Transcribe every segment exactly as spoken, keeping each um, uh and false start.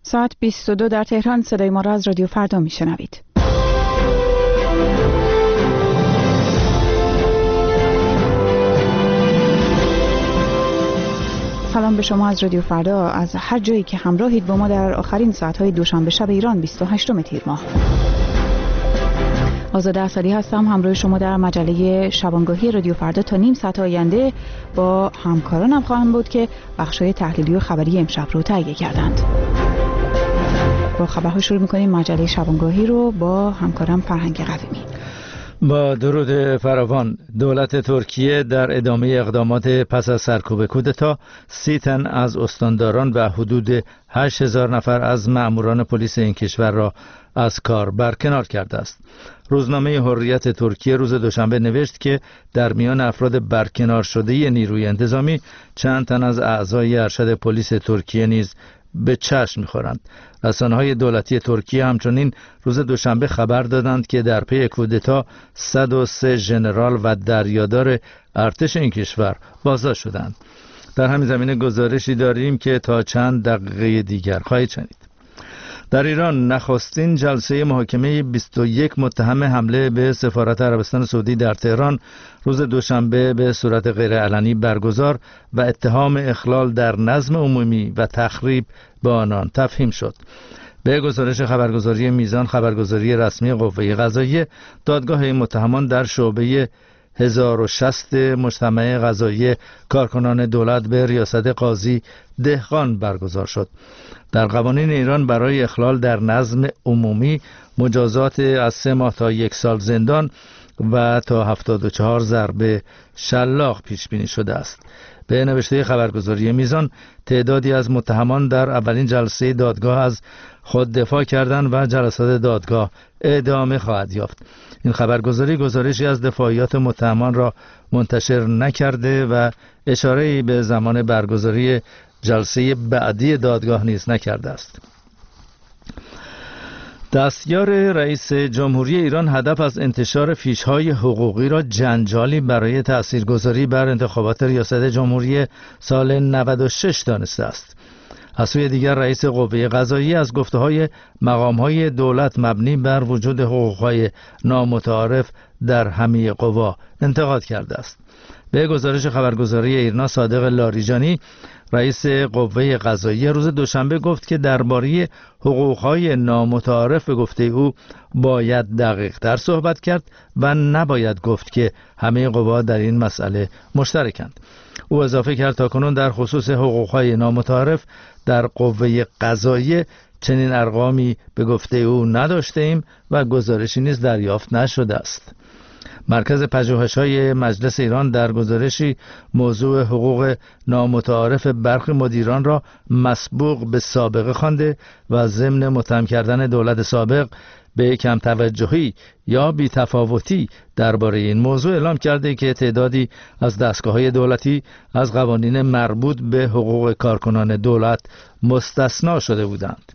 ساعت بیست و دو در تهران. صدای ما را از رادیو فردا میشنوید. سلام به شما از رادیو فردا، از هر جایی که همراهید با ما در آخرین ساعت‌های دوشنبه شب ایران بیست و هشتم تیر ماه. آزاده اسدی هستم، همراه شما در مجله شبانگاهی رادیو فردا تا نیم ساعت آینده. با همکارانم خواهم بود که بخش‌های تحلیلی و خبری امشب رو تهیه کردند. با خبرها شروع می‌کنیم مجله شبانگاهی رو با همکارم فرهنگ قویمی. با درود فراوان، دولت ترکیه در ادامه اقدامات پس از سرکوب کودتا سی تن از استانداران و حدود هشت هزار نفر از مأموران پلیس این کشور را از کار برکنار کرده است. روزنامه حریت ترکیه روز دوشنبه نوشت که در میان افراد برکنار شده نیروی انتظامی چند تن از اعضای ارشد پلیس ترکیه نیز به چشم می‌خورند. رسانه‌های دولتی ترکیه همچنین روز دوشنبه خبر دادند که در پی کودتا صد و سه ژنرال و دریادار ارتش این کشور بازداشت شدند. در همین زمینه گزارشی داریم که تا چند دقیقه دیگر خواهید شنید. در ایران نخستین جلسه محاکمه بیست و یک متهم حمله به سفارت عربستان سعودی در تهران روز دوشنبه به صورت غیرعلنی برگزار و اتهام اخلال در نظم عمومی و تخریب به آنان تفهیم شد. به گزارش خبرگزاری میزان، خبرگزاری رسمی قوه قضاییه، دادگاه این متهمان در شعبه هزار و شصت مجتمع قضایی کارکنان دولت به ریاست قاضی دهقان برگزار شد. در قوانین ایران برای اخلال در نظم عمومی مجازات از سه ماه تا یک سال زندان و تا هفتاد و چهار ضربه شلاق پیش بینی شده است. به نوشته خبرگزاری میزان، تعدادی از متهمان در اولین جلسه دادگاه از خود دفاع کردند و جلسات دادگاه ادامه خواهد یافت. این خبرگزاری گزارشی از دفاعیات متهمان را منتشر نکرده و اشاره‌ای به زمان برگزاری جلسه بعدی دادگاه نیز نکرده است. دستیار رئیس جمهوری ایران هدف از انتشار فیش‌های حقوقی را جنجالی برای تاثیرگذاری بر انتخابات ریاست جمهوری سال نود و شش دانسته است. از سوی دیگر رئیس قوه قضاییه از گفته‌های مقام‌های دولت مبنی بر وجود حقوق‌های نامتعارف در همه قوا انتقاد کرده است. به گزارش خبرگزاری ایرنا، صادق لاریجانی رئیس قوه قضاییه روز دوشنبه گفت که درباره حقوق‌های نامتعارف به گفته او باید دقیق‌تر صحبت کرد و نباید گفت که همه قوا در این مسئله مشترکند. او اضافه کرد تاکنون در خصوص حقوق‌های نامتعارف در قوه قضاییه چنین ارقامی به گفته او نداشته ایم و گزارشی نیز دریافت نشده است. مرکز پژوهش‌های مجلس ایران در گزارشی موضوع حقوق نامتعارف برخی مدیران را مسبوق به سابقه خوانده و ضمن متهم کردن دولت سابق به کم توجهی یا بی‌تفاوتی درباره این موضوع اعلام کرده که تعدادی از دستگاه‌های دولتی از قوانین مربوط به حقوق کارکنان دولت مستثنا شده بودند.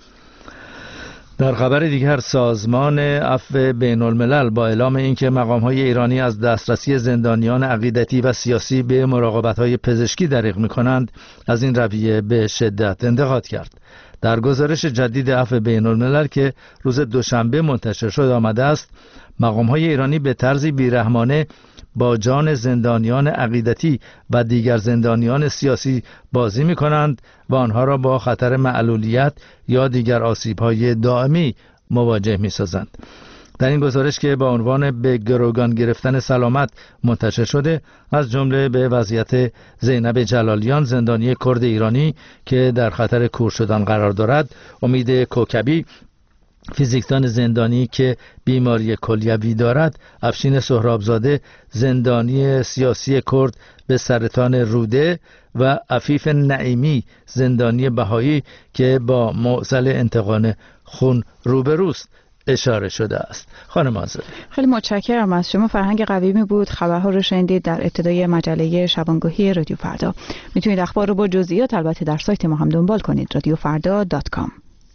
در خبر دیگر، سازمان عفو بین الملل با اعلام اینکه مقام‌های ایرانی از دسترسی زندانیان عقیدتی و سیاسی به مراقبت‌های پزشکی دریغ می‌کنند، از این رویه به شدت انتقاد کرد. در گزارش جدید عفو بین الملل که روز دوشنبه منتشر شد آمده است مقام‌های ایرانی به طرزی بیرحمانه با جان زندانیان عقیدتی و دیگر زندانیان سیاسی بازی می‌کنند و آنها را با خطر معلولیت یا دیگر آسیب‌های دائمی مواجه می‌سازند. در این گزارش که با عنوان به گروگان گرفتن سلامت منتشر شده، از جمله به وضعیت زینب جلالیان، زندانی کرد ایرانی که در خطر کور شدن قرار دارد، امید کوکبی، فیزیکدان زندانی که بیماری کلیوی دارد، افشین سهرابزاده، زندانی سیاسی کرد به سرطان روده و عفیف نعیمی، زندانی بهایی که با معضل انتقان خون روبروست اشاره شده است. خانم آزاده، خیلی متشکرم از شما. فرهنگ قویمی بود. خبرها رو شنیدید در ابتدای مجله شبانگاهی رادیو فردا. میتونید اخبار رو با جزئیات البته در سایت ما هم دنبال کنید، رادیو فردا دات کام.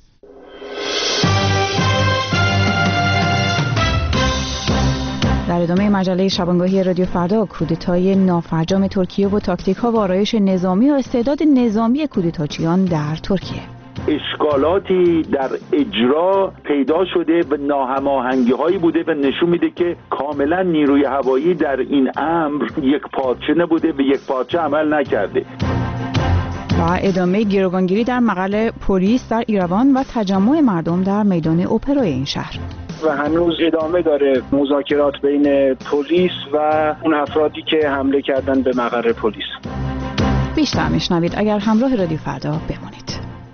در ادامه مجله شبانگاهی رادیو فردا، کودتای نافرجام ترکیه و تاکتیک ها و آرایش نظامی و استعداد نظامی کودتاچیان در ترکیه. اشکالاتی در اجرا پیدا شده و ناهماهنگی هایی بوده و نشون میده که کاملا نیروی هوایی در این امر یک پارچه نبوده و یک پارچه عمل نکرده. و ادامه گروگانگیری در مقر پلیس در ایروان و تجمع مردم در میدان اپرای این شهر. و هنوز ادامه داره مذاکرات بین پلیس و اون افرادی که حمله کردن به مقر پلیس. بیشتر میشنوید اگر همراه رادیو فردا بمانید.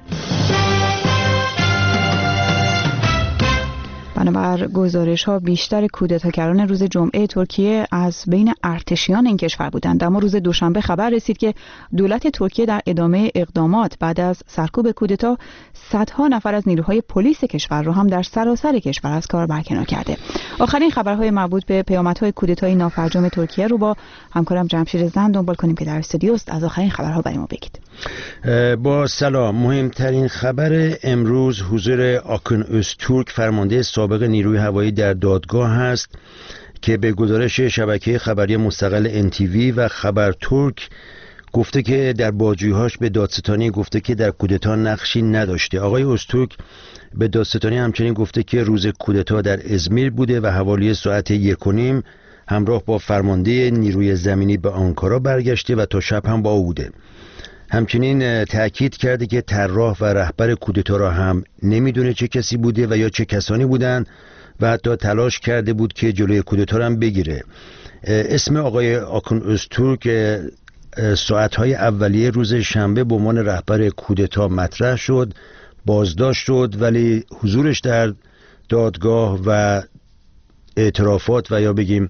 بنابر گزارش ها بیشتر کودتاگران روز جمعه ترکیه از بین ارتشیان این کشور بودند، اما روز دوشنبه خبر رسید که دولت ترکیه در ادامه اقدامات بعد از سرکوب کودتا صدها نفر از نیروهای پلیس کشور را هم در سراسر کشور از کار برکنار کرده. آخرین خبرهای مربوط به پیامدهای کودتای نافرجام ترکیه رو با همکارم جمشید زند دنبال کنیم که در استودیو است. از آخرین خبرها برای ما بگید. با سلام. مهمترین خبر امروز حضور آکن öztürk فرمانده سابق نیروی هوایی در دادگاه است که به گزارش شبکه خبری مستقل ان تی وی و خبر ترک گفته که در بازجویی‌هاش به دادستانی گفته که در کودتا نقشی نداشته. آقای öztürk به دادستانی همچنین گفته که روز کودتا در ازمیر بوده و حوالی ساعت یک و نیم همراه با فرمانده نیروی زمینی به آنکارا برگشته و تا شب هم با او بوده. همچنین تأکید کرده که طراح و رهبر کودتا را هم نمیدونه چه کسی بوده و یا چه کسانی بودن و حتی تلاش کرده بود که جلوی کودتا را هم بگیره. اسم آقای آکن öztürk ساعتهای اولیه روز شنبه به عنوان رهبر کودتا مطرح شد، بازداشت شد، ولی حضورش در دادگاه و اعترافات و یا بگیم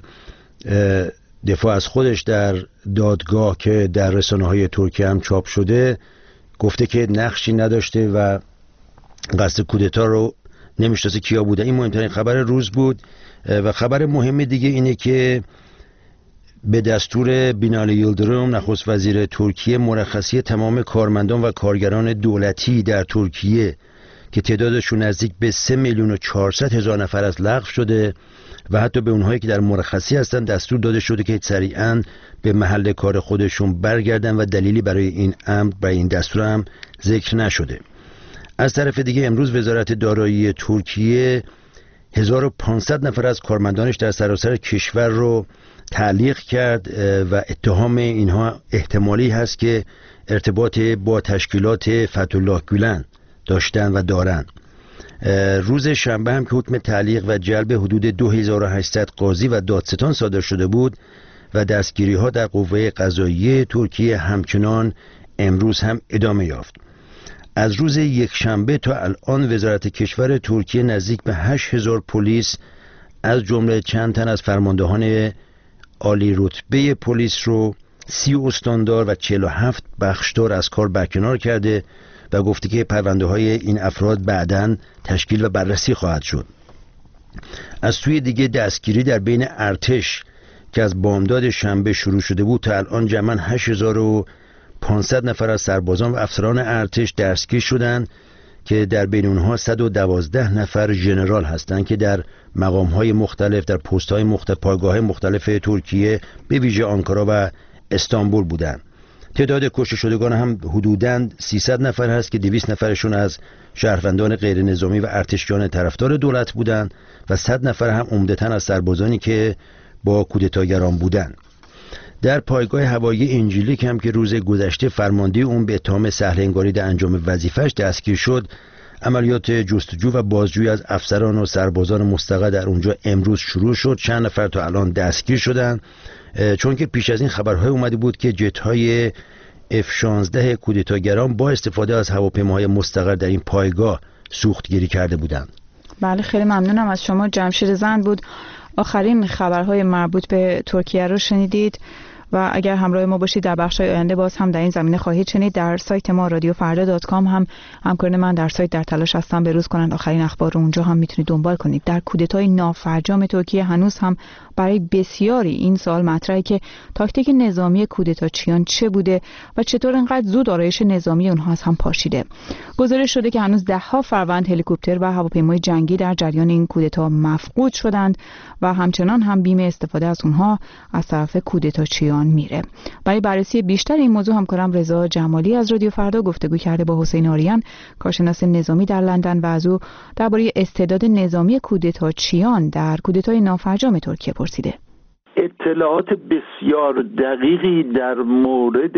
دفاع از خودش در دادگاه که در رسانه‌های ترکیه هم چاپ شده گفته که نقشی نداشته و قصد کودتا رو نمیشناسه کیا بوده. این مهمترین خبر روز بود. و خبر مهم دیگه اینه که به دستور بینالی یلدرم نخست وزیر ترکیه مرخصی تمام کارمندان و کارگران دولتی در ترکیه که تعدادشون نزدیک به سه میلیون و چهارصد هزار نفر از لغو شده و حتی به اونهایی که در مرخصی هستن دستور داده شده که سریعاً به محل کار خودشون برگردن و دلیلی برای این امر برای این دستور هم ذکر نشده. از طرف دیگه امروز وزارت دارایی ترکیه هزار و پانصد نفر از کارمندانش در سراسر کشور رو تعلیق کرد و اتهام اینها احتمالی هست که ارتباط با تشکیلات فتح‌الله گولن داشتن و دارن. روز شنبه هم که حکم تعلیق و جلب حدود دو هزار و هشتصد قاضی و دادستان صادر شده بود و دستگیری ها در قوه قضاییه ترکیه همچنان امروز هم ادامه یافت. از روز یک شنبه تا الان وزارت کشور ترکیه نزدیک به هشت هزار پلیس از جمله چند تن از فرماندهان عالی رتبه پلیس رو سی استاندار و چهل و هفت بخشدار از کار برکنار کرده و گفته که پرونده های این افراد بعداً تشکیل و بررسی خواهد شد. از سوی دیگه دستگیری در بین ارتش که از بامداد شنبه شروع شده بود تا الان جمعاً هشت هزار و پانصد نفر از سربازان و افسران ارتش دستگیر شدند که در بین اونها صد و دوازده نفر ژنرال هستند که در مقام‌های مختلف در پست‌های مختلف پایگاه‌های مختلف ترکیه به ویژه آنکارا و استانبول بودند. تعداد کشته شدگان هم حدوداً سیصد نفر هست که دویست نفرشون از شهروندان غیر نظامی و ارتشیان طرفدار دولت بودند و صد نفر هم عمدتاً از سربازانی که با کودتاگران بودند. در پایگاه هوایی انجیلیک هم که روز گذشته فرمانده اون به اتهام سهل انگاری در انجام وظیفش دستگیر شد، عملیات جستجو و بازجویی از افسران و سربازان مستقر در اونجا امروز شروع شد. چند نفر تا الان دستگیر شدن، چون که پیش از این خبرهای اومده بود که جت‌های اف شانزده کودتاگران با استفاده از هواپیماهای مستقر در این پایگاه سوختگیری کرده بودند. بله، خیلی ممنونم از شما. جمشید زند بود. آخرین خبرهای مربوط به ترکیه رو شنیدید و اگر همراه ما باشید در بخش‌های آینده باز هم در این زمینه خواهید شنید. در سایت ما رادیو فردا دات کام هم همکاران من در سایت در تلاش هستن بروز کنند آخرین اخبار رو اونجا هم میتونید دنبال کنید. در کودتای نافرجام ترکیه هنوز هم برای بسیاری این سوال مطرحه که تاکتیک نظامی کودتاچیان چه بوده و چطور انقدر زود آرایش نظامی اونها از هم پاشیده. گزارش شده که هنوز ده ها فروند هلیکوپتر و هواپیمای جنگی در جریان این کودتا مفقود شدند و همچنان هم بیم استفاده از اونها از طرف کودتاچیان میدان میره. برای بررسی بیشتر این موضوع همکارم رضا جمالی از رادیو فردا گفتگو کرده با حسین آریان، کارشناس نظامی در لندن و از او درباره استعداد نظامی کودتاچیان در کودتای نافرجام ترکیه پرسیده. اطلاعات بسیار دقیقی در مورد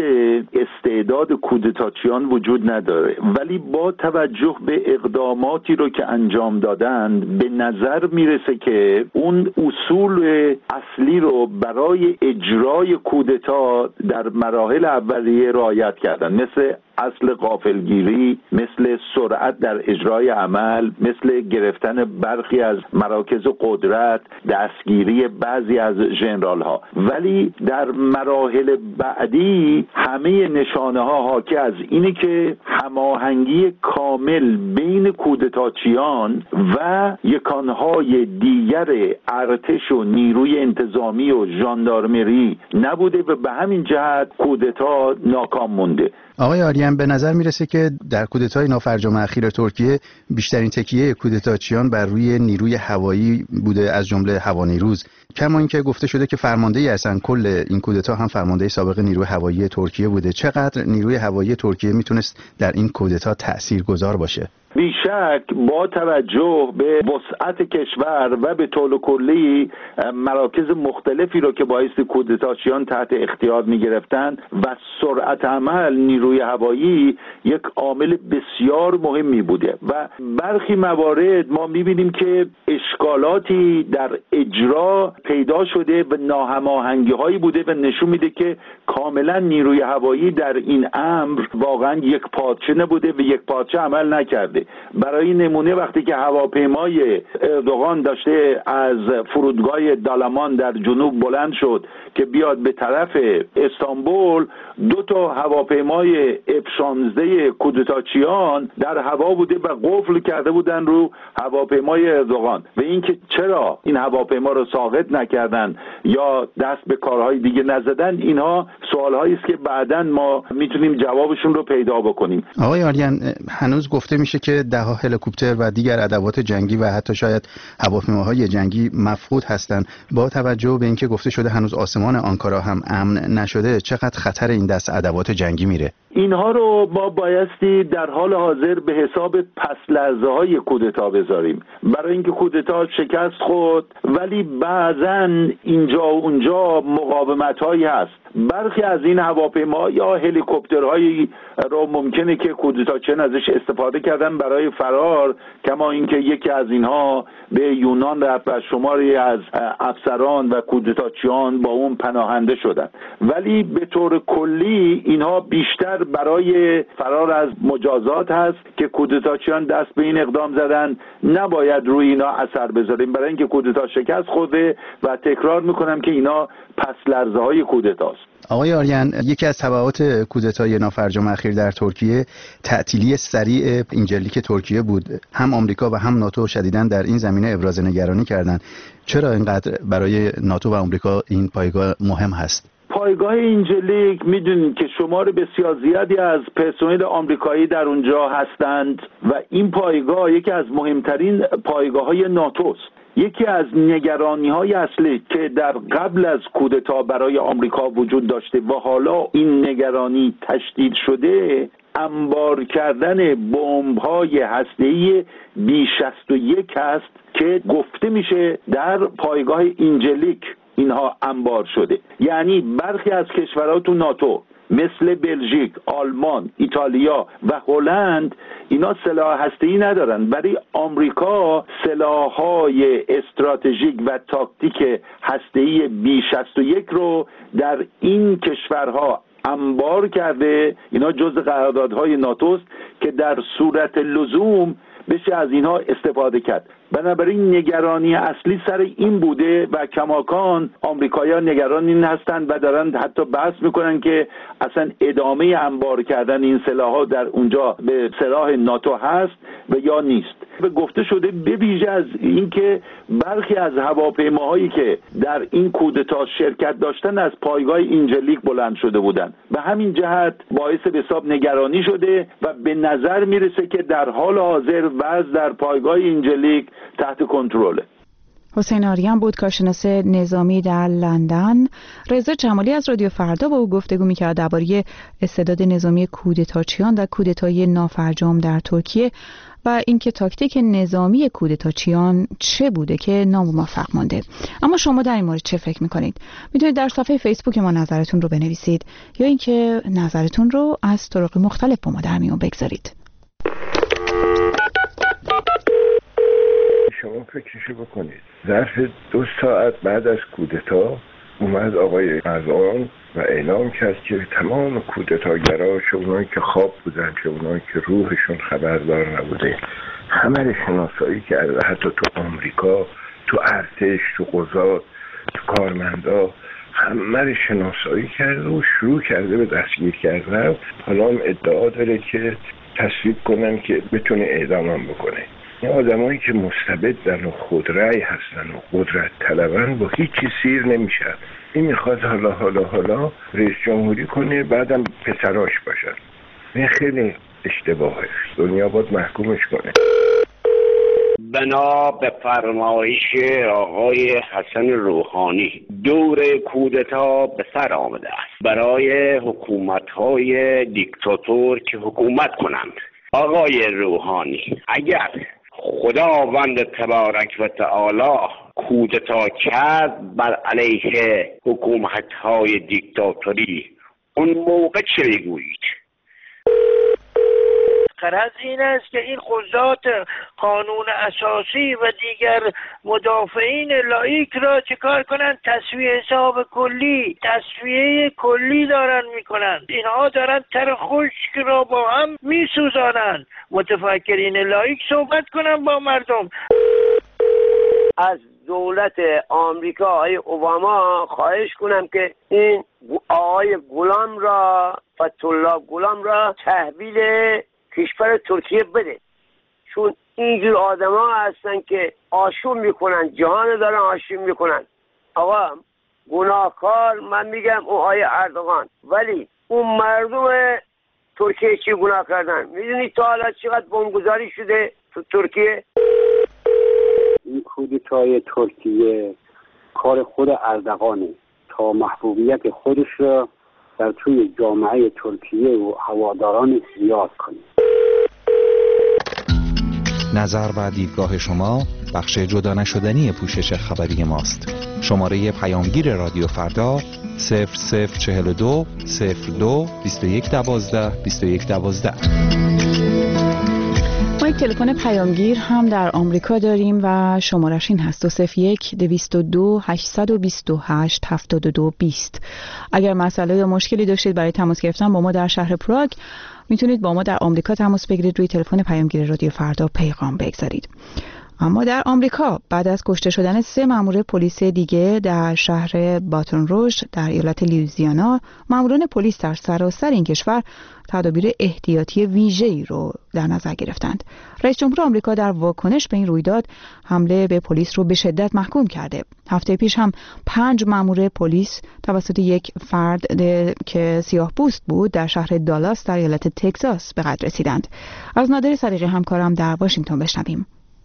استعداد کودتاچیان وجود نداره، ولی با توجه به اقداماتی رو که انجام دادند به نظر میرسه که اون اصول اصلی رو برای اجرای کودتا در مراحل اولیه رعایت کردن، مثل اصل غافلگیری، مثل سرعت در اجرای عمل، مثل گرفتن برخی از مراکز قدرت، دستگیری بعضی از ژنرال ها. ولی در مراحل بعدی همه نشانه ها حاکی از اینی که هماهنگی کامل بین کودتاچیان و یکانهای دیگر ارتش و نیروی انتظامی و ژاندارمری نبوده و به همین جهت کودتا ناکام مونده. آقای آریان، به نظر میرسه که در کودتای نافرجام اخیر ترکیه بیشترین تکیه کودتاچیان بر روی نیروی هوایی بوده، از جمله هوانیروز. کما اینکه گفته شده که فرماندهی اصلا کل این کودتا هم فرمانده سابق نیروی هوایی ترکیه بوده. چقدر نیروی هوایی ترکیه میتونست در این کودتا تاثیرگذار باشه؟ بیشک با توجه به وسعت کشور و به طول کلی مراکز مختلفی رو که بایستی کودتاچیان تحت اختیار می گرفتن و سرعت عمل نیروی هوایی یک عامل بسیار مهمی بوده و برخی موارد ما می بینیم که اشکالاتی در اجرا پیدا شده و ناهماهنگی هایی بوده و نشون میده که کاملا نیروی هوایی در این امر واقعا یک پارچه نبوده و یک پارچه عمل نکرده. برای نمونه وقتی که هواپیمای اردوغان داشته از فرودگاه دالامان در جنوب بلند شد که بیاد به طرف استانبول، دو تا هواپیمای اف شانزده کودتاچیان در هوا بوده و قفل کرده بودن رو هواپیمای اردوغان و اینکه چرا این هواپیما رو ساقط نکردن یا دست به کارهای دیگه نزدن، اینها سوالهایی است که بعداً ما میتونیم جوابشون رو پیدا بکنیم. آقای آریان، هنوز گفته میشه که ده ها هلیکوپتر و دیگر ادوات جنگی و حتی شاید هواپیماهای جنگی مفقود هستند. با توجه به اینکه گفته شده هنوز آسمان آنکارا هم امن نشده، چقدر خطر این دست ادوات جنگی میره؟ اینها رو ما بایستی در حال حاضر به حساب پس لحظه های کودتا بذاریم، برای اینکه کودتا شکست خورد ولی بعضا اینجا و اونجا مقاومت هایی هست. برخی از این هواپیما یا هلیکوپترهایی رو ممکنه که کودتاچیان ازش استفاده کردن برای فرار، کما اینکه یکی از اینها به یونان رفت و شماری از افسران و کودتاچیان با اون پناهنده شدن. ولی به طور کلی اینها بیشتر برای فرار از مجازات هست که کودتاچیان دست به این اقدام زدن. نباید روی اینا اثر بذاریم برای اینکه کودتا شکست خورده و تکرار میکنم که اینا پس لرزه های کودتاست. آقای آریان، یکی از تبعات کودتای نافرجام اخیر در ترکیه تعطیلی سریع اینجلیک ترکیه بود. هم آمریکا و هم ناتو شدیداً در این زمینه ابراز نگرانی کردند. چرا اینقدر برای ناتو و آمریکا این پایگاه مهم هست؟ پایگاه اینجلیک میدونید که شمار بسیار زیادی از پرسنل آمریکایی در اونجا هستند و این پایگاه یکی از مهمترین پایگاه‌های ناتوست. یکی از نگرانی‌های اصلی که در قبل از کودتا برای آمریکا وجود داشته و حالا این نگرانی تشدید شده، انبار کردن بمب‌های هسته‌ای بی شصت و یک است که گفته میشه در پایگاه اینجلیک اینها انبار شده. یعنی برخی از کشورها تو ناتو مثل بلژیک، آلمان، ایتالیا و هلند اینا سلاح هسته‌ای ندارن، ولی آمریکا سلاح‌های استراتژیک و تاکتیک هسته‌ای بی شصت و یک رو در این کشورها انبار کرده. اینا جزء قراردادهای ناتوست که در صورت لزوم بشه از اینها استفاده کرد. بنابراین نگرانی اصلی سر این بوده و کماکان آمریکایی‌ها نگران این هستند و دارن حتی بحث میکنن که اصلا ادامه انبار کردن این سلاح‌ها در اونجا به سلاح ناتو هست و یا نیست. و گفته شده به ویژه از اینکه برخی از هواپیماهایی که در این کودتا شرکت داشتن از پایگاه اینجلیک بلند شده بودند و همین جهت باعث به حساب نگرانی شده و به نظر میرسه که در حال حاضر وضع در پایگاه اینجلیک تحت کنترله. حسین آریان بود، کارشناس نظامی در لندن. رضا جمالی از رادیو فردا با او گفتگو می‌کرد درباره استعداد نظامی کودتاچیان در کودتای نافرجام در ترکیه و اینکه تاکتیک نظامی کودتاچیان چه بوده که ناموفق مانده. اما شما در این مورد چه فکر می‌کنید؟ می‌تونید در صفحه فیسبوک ما نظرتون رو بنویسید یا اینکه نظرتون رو از طرق مختلف با ما در میون بگذارید. شما فکرشو بکنید، ظرف دو ساعت بعد از کودتا اومد آقای اردوغان و اعلام کرد که تمام کودتاگرها، چه اونایی که خواب بودن چه اونایی که روحشون خبردار نبوده، همه رو شناسایی کرده، حتی تو آمریکا، تو ارتش، تو قضات، تو کارمندا، همه رو شناسایی کرده و شروع کرده به دستگیر کردن. حالا هم ادعا داره که تصویب کنن که بتونه اعدامم بکنه. این آدمایی که مستبدن و خودرأی هستن و قدرت طلبن با هیچ چیز سیر نمیشن. این میخواد حالا حالا حالا رئیس جمهوری کنه، بعدم پسراش باشن. این خیلی اشتباهه. دنیا باید محکومش کنه. بنا به فرمایش آقای حسن روحانی دور کودتا به سر آمده است برای حکومت‌های دیکتاتور که حکومت کنند. آقای روحانی، اگر خداوند تبارک و تعالی کودتا کرد بر علیه حکومت‌های دیکتاتوری، اون موقع چه میگویید؟ غرض این است که این قضات قانون اساسی و دیگر مدافعین لایک را چکار کنند؟ تصفیه حساب کلی، تصفیه کلی دارن میکنند. اینها دارن تر خشک را با هم میسوزانند. متفکرین لایک صحبت کنن با مردم. از دولت آمریکا آقای اوباما خواهش کنم که این آقای غلام را، فتح‌الله غلام را تحویل کشور ترکیه بده، چون اینجور آدم ها هستن که آشوب میکنن، جهان دارن آشوب میکنن. آقا گناهکار من میگم اون آقای اردوغان، ولی اون مردم ترکیه چی گناه کردن؟ میدونی تا حالا چقدر بمبگذاری شده تو ترکیه؟ این کودتای ترکیه کار خود اردوغانه تا محبوبیت خودش را در توی جامعه ترکیه و هواداران زیاد کنه. نظر و دیدگاه شما بخش جدا نشدنی پوشش خبری ماست. شماره پیامگیر رادیو فردا صفر صفر چهل و دو صفر دو بیست و یک دوازده بیست و یک دوازده. ما یک تلفن پیامگیر هم در آمریکا داریم و شمارش این هست: دو صفر یک دویست و دو هشتصد و بیست و هشت هفتاد و دو بیست. اگر مسئله یا مشکلی داشتید برای تماس گرفتن با ما در شهر پراگ، میتونید با ما در آمریکا تماس بگیرید، روی تلفن پیامگیر رادیو فردا پیغام بگذارید. اما در آمریکا بعد از کشته شدن سه مأمور پلیس دیگه در شهر باتون روژ در ایالت لوئیزیانا، مأموران پلیس در سراسر این کشور تدابیر احتیاطی ویژه‌ای رو در نظر گرفتند. رئیس جمهور آمریکا در واکنش به این رویداد حمله به پلیس رو به شدت محکوم کرده. هفته پیش هم پنج مأمور پلیس توسط یک فرد که سیاه‌پوست بود در شهر دالاس در ایالت تگزاس به قتل رسیدند. از نادر صدیقی همکارم در واشنگتن بشنویم.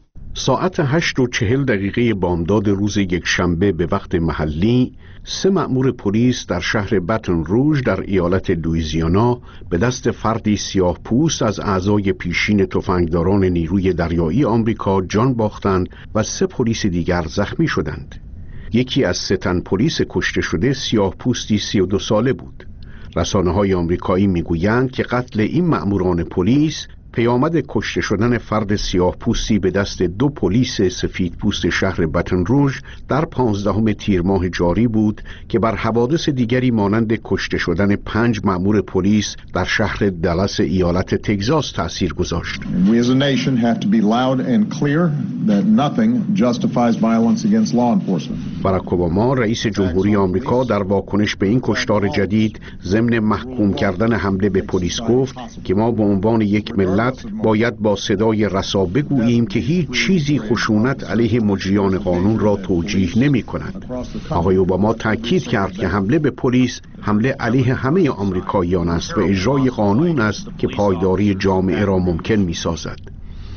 ساعت هشت و چهل دقیقه بامداد روز یکشنبه به وقت محلی، سه مأمور پلیس در شهر باتون روژ در ایالت لوئیزیانا به دست فردی سیاه پوست از اعضای پیشین تفنگداران نیروی دریایی آمریکا جان باختند و سه پلیس دیگر زخمی شدند. یکی از سه تن پلیس کشته شده سیاه پوستی سی و دو ساله بود. رسانه‌های آمریکایی میگویند که قتل این مأموران پلیس پیامد کشته شدن فرد سیاه پوستی به دست دو پلیس سفید پوست شهر باتون روژ در پانزدهم تیر ماه جاری بود که بر حوادث دیگری مانند کشته شدن پنج مأمور پلیس در شهر دالاس ایالت تگزاس تأثیر گذاشت. We as a nation have to be loud and clear that nothing justifies violence against law enforcement. باراک اوباما رئیس جمهوری آمریکا در واکنش به این کشتار جدید ضمن محکوم کردن حمله به پلیس گفت که ما به عنوان یک ملت باید با صدای رسا بگوییم که هیچ چیزی خشونت علیه مجریان قانون را توجیه نمی کند. آقای اوباما تاکید کرد که حمله به پلیس حمله علیه همه آمریکاییان است و اجرای قانون است که پایداری جامعه را ممکن می سازد.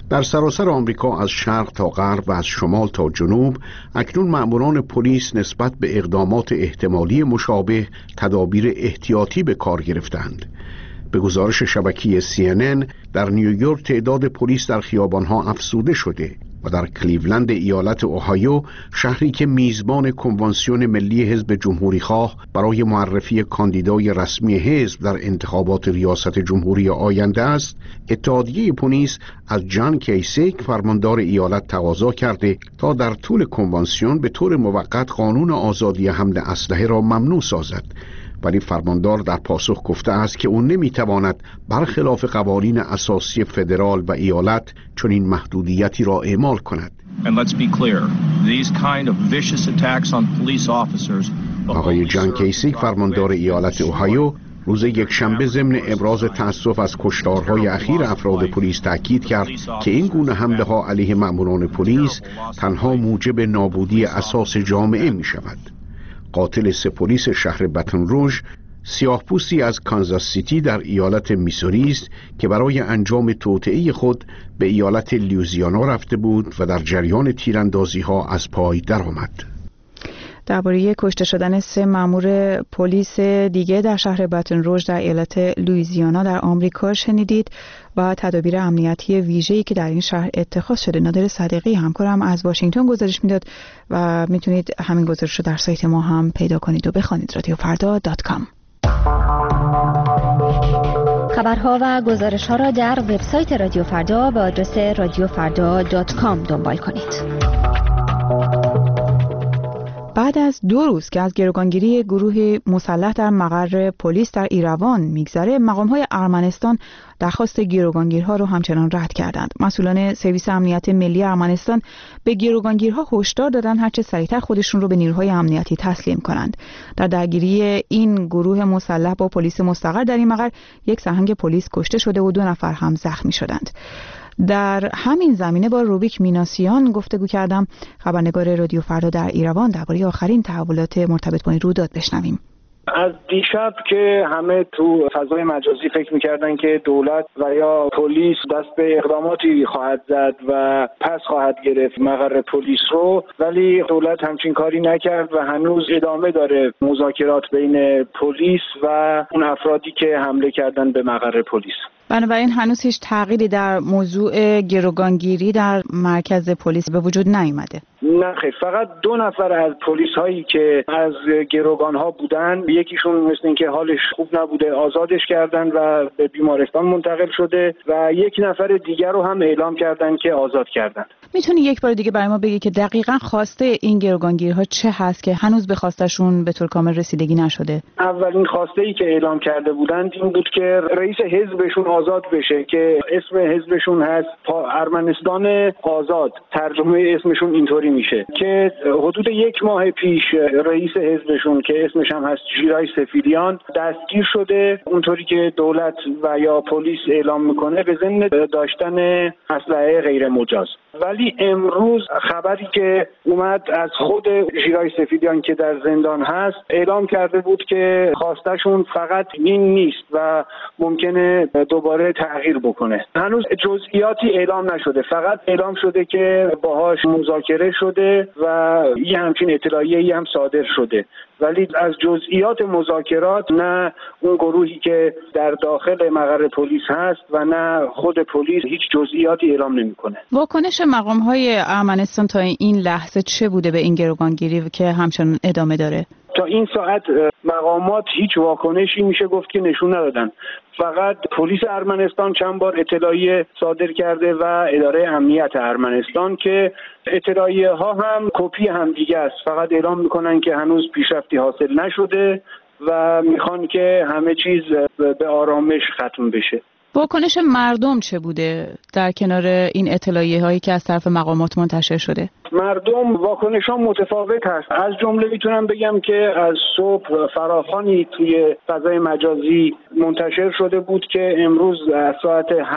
در سراسر آمریکا از شرق تا غرب و از شمال تا جنوب اکنون مأموران پلیس نسبت به اقدامات احتمالی مشابه تدابیر احتیاطی به کار گرفتند. به گزارش شبکه سی ان ان در نیویورک تعداد پلیس در خیابانها افزوده شده و در کلیولند ایالت اوهایو، شهری که میزبان کنوانسیون ملی حزب جمهوریخواه برای معرفی کاندیدای رسمی حزب در انتخابات ریاست جمهوری آینده است، اتحادیه پلیس از جان کیسیک فرماندار ایالت تقاضا کرده تا در طول کنوانسیون به طور موقت قانون آزادی حمل اسلحه را ممنوع سازد، ولی فرماندار در پاسخ گفته است که او نمیتواند برخلاف قوانین اساسی فدرال و ایالت چنین محدودیتی را اعمال کند. آقای جان کیسیک فرماندار ایالت اوهایو روز یکشنبه ضمن ابراز تأسف از کشتارهای اخیر افراد پلیس تاکید کرد که این گونه حمله ها علیه مأموران پلیس تنها موجب نابودی اساس جامعه می شود. قاتل سه پلیس شهر بتن روژ سیاه‌پوستی از کانزاس سیتی در ایالت میسوری است که برای انجام توطئه خود به ایالت لوئیزیانا رفته بود و در جریان تیراندازی‌ها از پای درآمد. درباره کشته شدن سه مأمور پلیس دیگه در شهر بتن روژ در ایالت لوئیزیانا در آمریکا شنیدید و تدابیر امنیتی ویژه‌ای که در این شهر اتخاذ شده. نادر صدیقی همکارم از واشنگتن گزارش میداد و میتونید همین گزارش رو در سایت ما هم پیدا کنید و بخوانید. رادیو فردا دات کام. خبرها و گزارش‌ها را در وبسایت رادیو فردا با آدرس رادیو فردا دات کام دنبال کنید. بعد از دو روز که از گروگانگیری گروه مسلح در مقر پلیس در ایروان میگذره، مقام‌های ارمنستان درخواست گروگانگیرها رو همچنان رد کردند. مسئولان سرویس امنیت ملی ارمنستان به گروگانگیرها هشدار دادن هرچه سریعتر خودشون رو به نیروهای امنیتی تسلیم کنند. در درگیری این گروه مسلح با پلیس مستقر در این مقر، یک سرهنگ پلیس کشته شده و دو نفر هم زخمی شدند. در همین زمینه با روبیک میناسیان گفتگو کردم، خبرنگار رادیو فردا در ایروان، درباره آخرین تحولات مرتبط با این رویداد بشنویم. از دیشب که همه تو فضای مجازی فکر میکردن که دولت و یا پلیس دست به اقداماتی خواهد زد و پس خواهد گرفت مقر پلیس رو، ولی دولت همچین کاری نکرد و هنوز ادامه داره مذاکرات بین پلیس و اون افرادی که حمله کردن به مقر پلیس. بنابراین هنوز هیچ تغییری در موضوع گروگانگیری در مرکز پلیس به وجود نیامده. نه خیر، فقط دو نفر از پلیس هایی که از گروگان ها بودن، یکیشون مثل اینکه حالش خوب نبوده آزادش کردن و به بیمارستان منتقل شده و یک نفر دیگر رو هم اعلام کردن که آزاد کردن. میتونی یک بار دیگه برای ما بگی که دقیقاً خواسته این گروگانگیرها چه هست که هنوز به خواستشون به طور کامل رسیدگی نشده؟ اولین خواسته ای که اعلام کرده بودند این بود که رئیس حزبشون آزاد بشه که اسم حزبشون هست ارمنستان آزاد، ترجمه اسمشون اینطوری میشه، که حدود یک ماه پیش رئیس حزبشون که اسمش هم هست ژیرای سفیدیان دستگیر شده، اونطوری که دولت و یا پلیس اعلام میکنه به ضمن داشتن اسلحه غیر مجاز. ولی امروز خبری که اومد از خود ژیرای سفیدیان که در زندان هست اعلام کرده بود که خواستشون فقط این نیست و ممکنه دوباره تغییر بکنه. هنوز جزئیاتی اعلام نشده، فقط اعلام شده که باهاش مذاکره شده و یه همچین اطلاعیه‌ای هم صادر شده، ولی از جزئیات مذاکرات نه اون گروهی که در داخل مقر پلیس هست و نه خود پلیس هیچ جزئیاتی اعلام نمی‌کنه. واکنش مقام‌های ارمنستان تا این لحظه چه بوده به این گروگانگیری که همچنان ادامه داره؟ تا این ساعت مقامات هیچ واکنشی میشه گفت که نشون ندادن. فقط پلیس ارمنستان چند بار اطلاعیه صادر کرده و اداره امنیت ارمنستان که اطلاعیه ها هم کپی هم دیگه است، فقط اعلام میکنن که هنوز پیشرفتی حاصل نشده و میخوان که همه چیز به آرامش ختم بشه. واکنش مردم چه بوده در کنار این اطلاعیه هایی که از طرف مقامات منتشر شده؟ مردم واکنش ها متفاوت هست. از جمله میتونم بگم که از صبح فراخوانی توی فضای مجازی منتشر شده بود که امروز ساعت هفت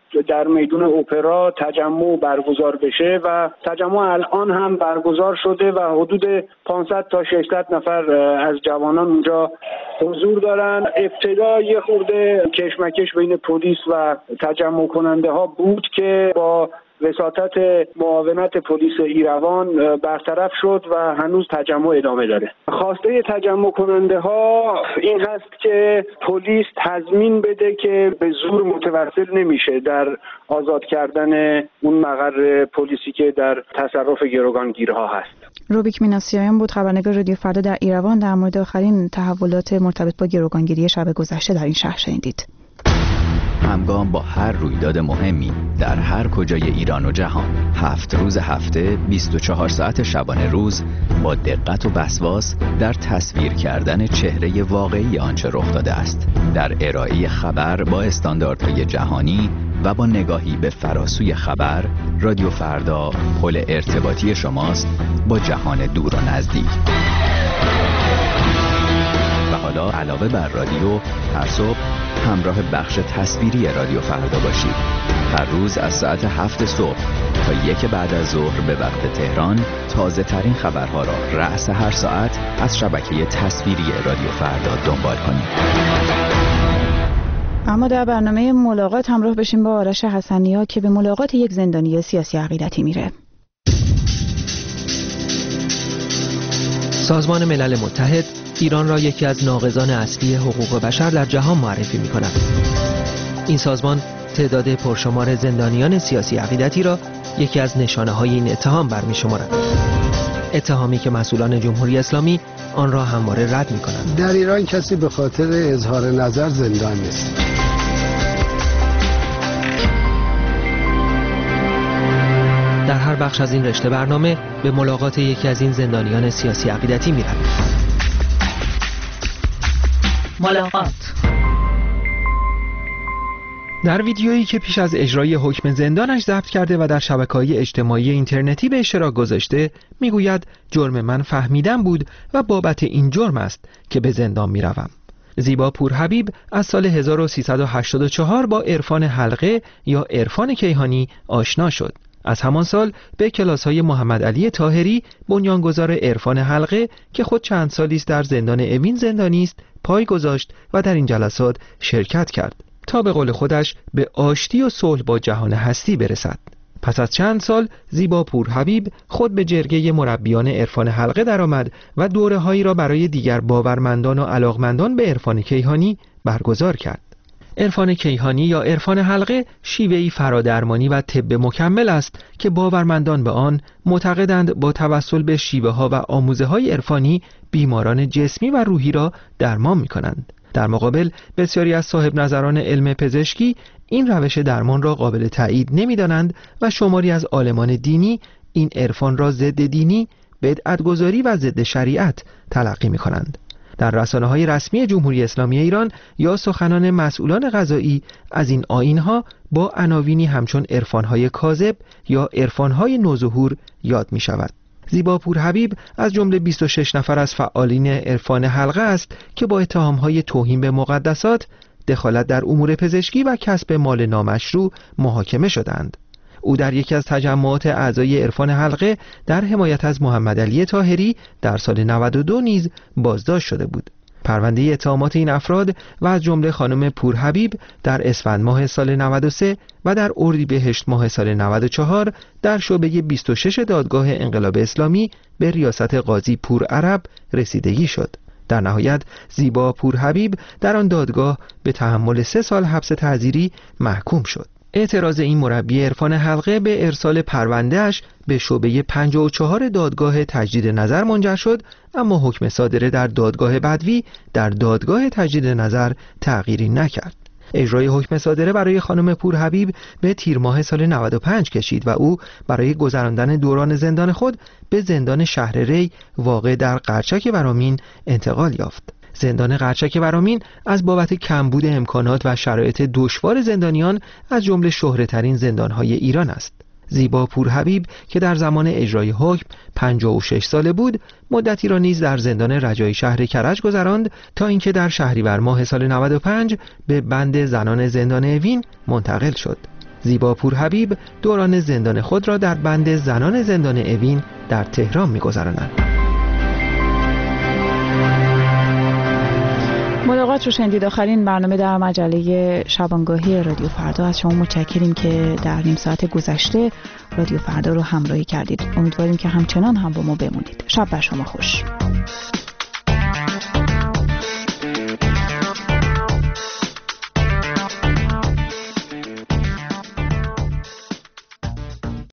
در میدون اپرا تجمع برگزار بشه و تجمع الان هم برگزار شده و حدود پانصد تا ششصد نفر از جوانان اونجا حضور دارن. ابتدا یه خورده کشمکش بین پلیس و تجمع کننده ها بود که با وساطت معاونت پلیس ایروان برطرف شد و هنوز تجمع ادامه داره. خواسته تجمع کننده ها این هست که پلیس تضمین بده که به زور متوسل نمیشه در آزاد کردن اون مقر پلیسی که در تصرف گروگانگیرها هست. روبیک میناسیان بود، خبرنگار رادیو فردا در ایروان، در مورد آخرین تحولات مرتبط با گروگانگیری شب گذشته در این شهر شنیدید. همگام با هر رویداد مهمی در هر کجای ایران و جهان، هفت روز هفته، بیست و چهار ساعت شبانه روز، با دقت و وسواس در تصویر کردن چهره واقعی آنچه رخ داده است، در ارائه خبر با استانداردهای جهانی و با نگاهی به فراسوی خبر، رادیو فردا پل ارتباطی شماست با جهان دور و نزدیک. و حالا علاوه بر رادیو، هر صبح همراه بخش تصویری رادیو فردا باشید. هر روز از ساعت هفت صبح تا یک بعد از ظهر به وقت تهران، تازه ترین خبرها را رأس هر ساعت از شبکه تصویری رادیو فردا دنبال کنید. اما در برنامه ملاقات همراه بشیم با آرش حسنی‌ها که به ملاقات یک زندانی سیاسی عقیدتی میره. سازمان ملل متحد ایران را یکی از ناقضان اصلی حقوق بشر در جهان معرفی می‌کند. این سازمان تعداد پرشمار زندانیان سیاسی عقیدتی را یکی از نشانه‌های این اتهام برمی‌شمارد. اتهامی که مسئولان جمهوری اسلامی آن را همواره رد می‌کنند. در ایران کسی به خاطر اظهار نظر زندان نیست. در هر بخش از این رشته برنامه به ملاقات یکی از این زندانیان سیاسی عقیدتی می‌رویم. ملاقات. در ویدیویی که پیش از اجرای حکم زندانش ضبط کرده و در شبکه‌های اجتماعی اینترنتی به اشتراک گذاشته، میگوید جرم من فهمیدن بود و بابت این جرم است که به زندان میروم. زیبا پورحبیب از سال هزار و سیصد و هشتاد و چهار با عرفان حلقه یا عرفان کیهانی آشنا شد. از همان سال به کلاس‌های محمد علی طاهری، بنیانگذار عرفان حلقه که خود چند سالی است در زندان اوین زندانی است، پای گذاشت و در این جلسات شرکت کرد تا به قول خودش به آشتی و صلح با جهان هستی برسد. پس از چند سال زیبا پورحبیب خود به جرگه مربیان عرفان حلقه درآمد و دوره‌هایی را برای دیگر باورمندان و علاقمندان به عرفان کیهانی برگزار کرد. عرفان کیهانی یا عرفان حلقه شیوهی فرادرمانی و طب مکمل است که باورمندان به آن معتقدند با توسل به شیوه ها و آموزه های عرفانی بیماران جسمی و روحی را درمان می کنند. در مقابل بسیاری از صاحب نظران علم پزشکی این روش درمان را قابل تایید نمی دانند و شماری از عالمان دینی این عرفان را ضد دینی، بدعت‌گذاری و ضد شریعت تلقی می کنند. در رسانه‌های رسمی جمهوری اسلامی ایران یا سخنان مسئولان قضایی از این آیین‌ها با عناوینی همچون عرفان‌های کاذب یا عرفان‌های نوظهور یاد می‌شود. زیبا پورحبیب از جمله بیست و شش نفر از فعالین عرفان حلقه است که با اتهام‌های توهین به مقدسات، دخالت در امور پزشکی و کسب مال نامشروع محاکمه شدند. او در یکی از تجمعات اعضای عرفان حلقه در حمایت از محمد علی طاهری در سال نود و دو نیز بازداشت شده بود. پرونده اتهامات این افراد و از جمله خانم پورحبیب در اسفند ماه سال نود و سه و در اردیبهشت ماه سال نود و چهار در شعبه بیست و شش دادگاه انقلاب اسلامی به ریاست قاضی پورعرب رسیدگی شد. در نهایت زیبا پورحبیب در آن دادگاه به تحمل سه سال حبس تعزیری محکوم شد. اعتراض این مربی عرفان حلقه به ارسال پروندهش به شعبه پنجاه و چهار دادگاه تجدید نظر منجر شد، اما حکم صادره در دادگاه بدوی در دادگاه تجدید نظر تغییری نکرد. اجرای حکم صادره برای خانم پورحبیب به تیر ماه سال نود و پنج کشید و او برای گذراندن دوران زندان خود به زندان شهر ری واقع در قرچک ورامین انتقال یافت. زندان قرچک ورامین از بابت کمبود امکانات و شرایط دشوار زندانیان از جمله شهره‌ترین زندان‌های ایران است. زیبا پورحبیب که در زمان اجرای حکم پنجاه و شش ساله بود، مدتی را نیز در زندان رجایی شهر کرج گذراند تا اینکه در شهریور ماه سال نود و پنج به بند زنان زندان اوین منتقل شد. زیبا پورحبیب دوران زندان خود را در بند زنان زندان اوین در تهران می‌گذرانند. ملاقات رو شنیدید. آخرین برنامه در مجله شبانگاهی رادیو فردا. از شما متشکریم که در نیم ساعت گذشته رادیو فردا رو همراهی کردید. امیدواریم که همچنان هم با ما بمونید. شب بر شما خوش.